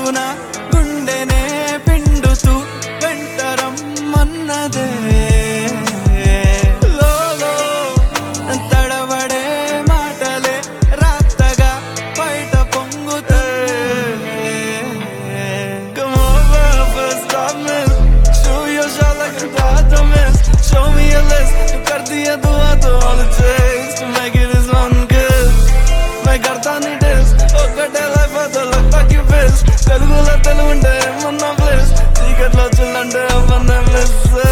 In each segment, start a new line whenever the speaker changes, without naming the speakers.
అంటూనా గుండెనే పిండుతూ వెంటరమ్మన్నదే లోలో తడబడే మాటలే రాత్తగా బయట పొంగుతే Come over, first stop miss Show your shot like a bottomist Show me a list Tu kar diya dua to all it takes To make it is one kiss Main karta nahi diss Okate life ato lagta ki bliss Telugulo telunde manna bliss Chikatlo chillante avanne miss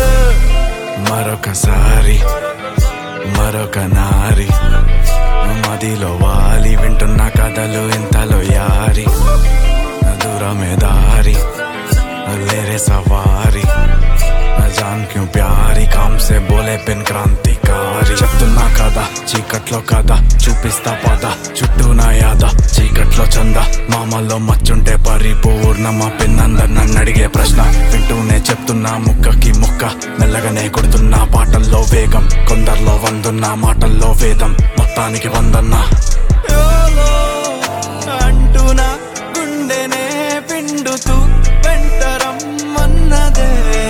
మరొకసారి మరొక నారి మదిలో వాలి వింటున్న కథలు ఇంతలో యారి దూరమే దారి లేరే సవారి జాన్ క్యూ ప్యారి కామ్ సే బోలే పెన్ క్రాంతికారి చెప్తున్నా కదా చీకట్లో కదా చూపిస్తా పద చుట్టూ నా యాద చీకట్లో చంద మామల్లో మచ్చుంటే పరిపూర్ణమా పిన్నందరు నన్ను అడిగే ప్రశ్న వింటూనే చెప్తున్నా ముక్కకి ముక్క మెల్లగానే కొడుతున్నా పాటల్లో వేగం కొందర్లో వందున్నా మాటల్లో వేదం మొత్తానికి వందన్నా అంటూనా గుండెనే పిండుతూ వెంటరమ్మన్నదే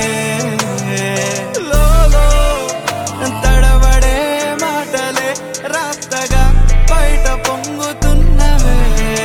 లోలో తడబడే మాటలే రాత్తగా బయట పొంగుతున్నవే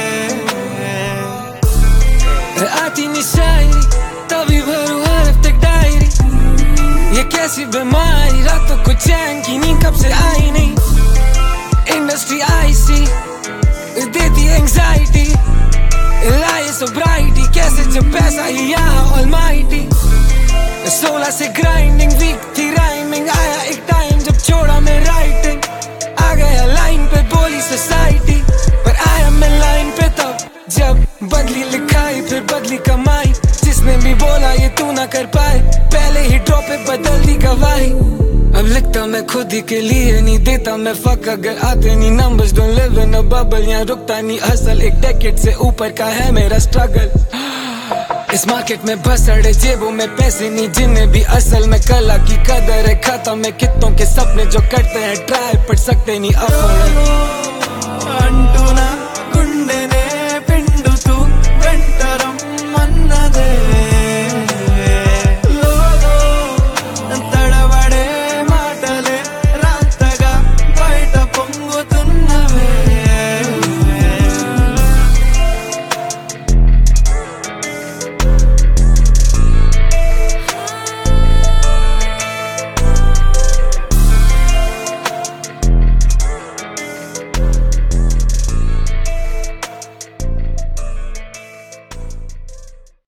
आती नहीं शायरी तभी भरू हरफ तक डायरी ये कैसी बीमारी रातों को चैन की नींद कब से आई नहीं इंडस्ट्री आई सी देती एंग्जाइटी लाए सोब्राइटी कैसे जब पैसा ही यहाँ ऑलमाइटी 16 से ग्राइंडिंग वीक थी राइमिंग आया एक टाइम जब छोड़ा मैं राइटिंग आ गया लाइन पे बोली सोसाइटी पर आया मैं लाइन पे तब जब बदली लिखाई फिर बदली कमाई जिसने भी बोला ये तू ना कर पाए पहले ही ड्रॉप पे बदल दी गवाही अब लिखता मैं खुद ही के लिए नहीं देता मैं फक अगर आते नहीं numbers don't live in a bubble यहाँ रुकता नहीं हसल एक डेकेड से ऊपर का है मेरा स्ट्रगल इस मार्केट में बसड़े जेबों में पैसे नहीं जिन्हें भी असल में कला की कदर है खत्म है कितनों के सपने जो करते हैं ट्राई पढ़ सकते नहीं अफोर्ड